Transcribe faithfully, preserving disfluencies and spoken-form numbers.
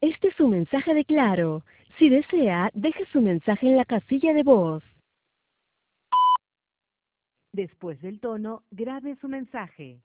Este es un mensaje de Claro. Si desea, deje su mensaje en la casilla de voz. Después del tono, grabe su mensaje.